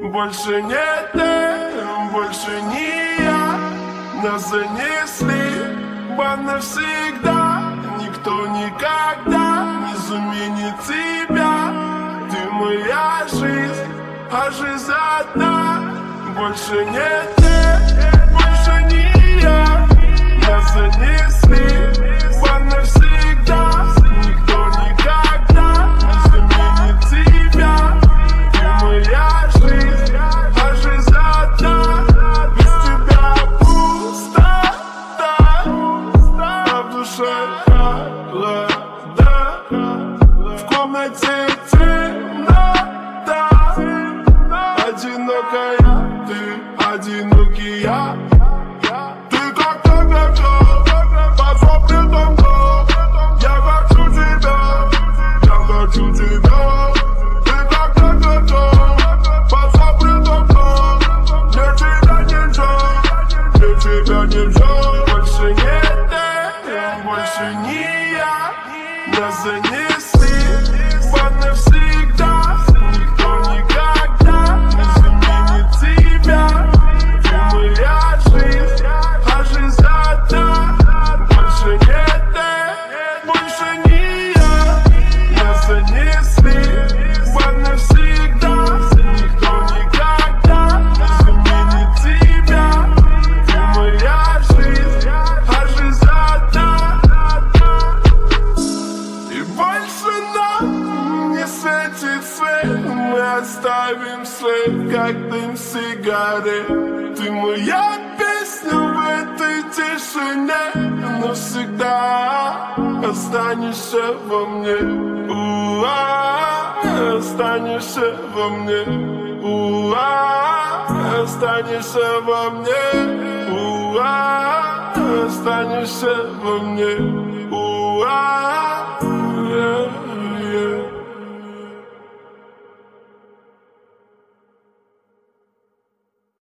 Больше не ты, больше не я. Нас занесли бан навсегда. Никто никогда не заменит тебя. Ты моя жизнь, а жизнь одна. Больше не ты, больше не я. Нас занесли бан навсегда. Никто никогда не заменит тебя. Ты моя жизнь, а жизнь одна. Без тебя пусто, а в душе холода. В комнате темнота. Одинокая ты, одинокий я. Ты как огонек под запретом дом. Я хочу тебя, я хочу тебя. Ты как огонек под запретом дом. Мне тебя нельзя, мне тебя нельзя. Больше не ты, больше не я. Нас занесли бан навсегда. Никто никогда не заменит тебя. Ты моя жизнь, а жизнь одна. Больше не ты, больше не я. Нас занесли бан навсегда. Никто никогда не заменит тебя. Ты моя жизнь, а жизнь одна. И больше нам не светит свет. Мы оставим след, как дым сигарет. Ты моя песня в этой тишине. Навсегда останешься во мне. Останешься во мне. Останешься во мне. Останешься во мне. Yeah.